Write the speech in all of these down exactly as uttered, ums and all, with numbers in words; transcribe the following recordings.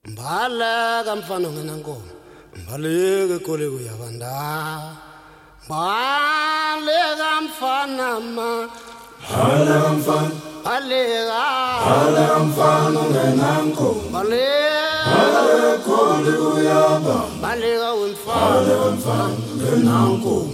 Mbala mfana ngenankomo mbaleke koleko yabanda baleka mfana ma baleka mfana baleka baleka mfana ngenankomo baleka koleko yabanda baleka baleka mfana ngenankomo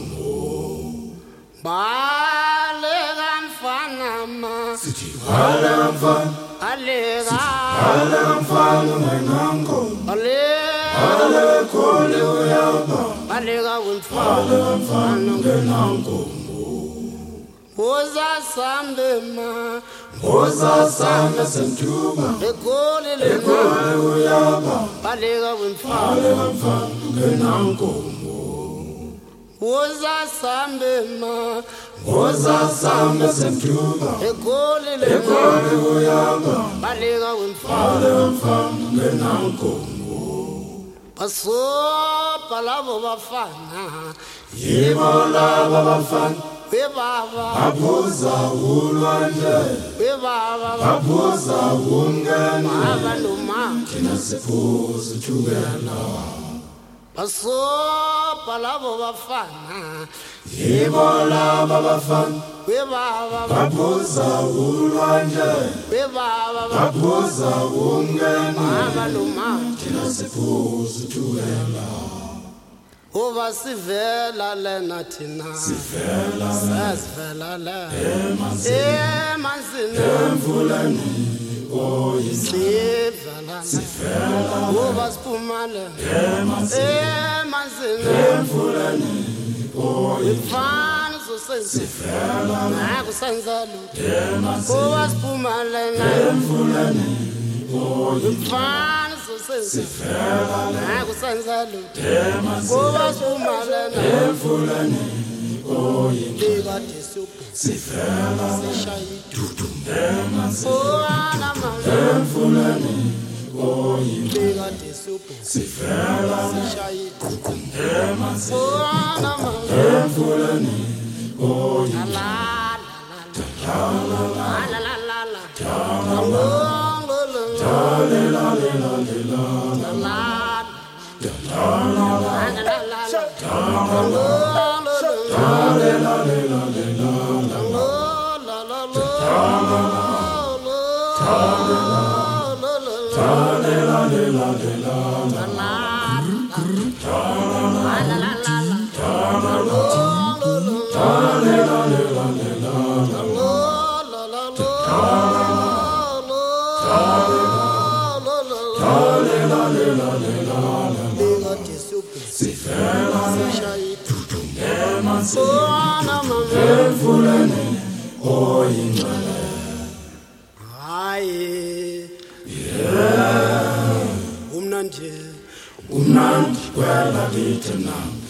baleka mfana ma sithi baleka mfana baleka baleka mfana ngenankomo baleka koleko yabanda baleka baleka mfana ngenankomo Oza sambe ma Oza sambe sentuba Ekole le Ekole uyaba Baleka wemfana Baleka mfana ngenankomo Oza sambe ma Oza sambe sentuba Ekole le Ekole uyaba Baleka wemfana Baleka mfana ngenankomo Basopa labo bafana Yibo labo bafana We baba Babuza ulwandle We baba Babuza umngane Baba noma Thina siphuza uthukela Basopa labo bafana Yibo labo bafana We baba Babuza ulwandle We baba Babuza umngane Baba noma Thina siphuza uthukela Uba sivela lena thina Sivela sivela le emanzini emvuleni sivela Sivela uba siphuma le emanzini emvuleni ifana zosenza Sivela nakusenza lutho uba siphuma le emvuleni ifana zosenza Sivela nakusenza lutho uba siphuma le emvuleni bekade siyobhuka Sivela sishaya dudu emanzini Oana mama emvuleni bekade siyobhuka Sivela sishaya emanzini Oana mama emvuleni la la la la la la Dalela lela lela Dalela lela lela Dalela lela lela Dalela lela lela Dalela lela lela Sivela dudu emanzini emvuleni oyingcwele hayi umnandi Umnandi kwela lithi nam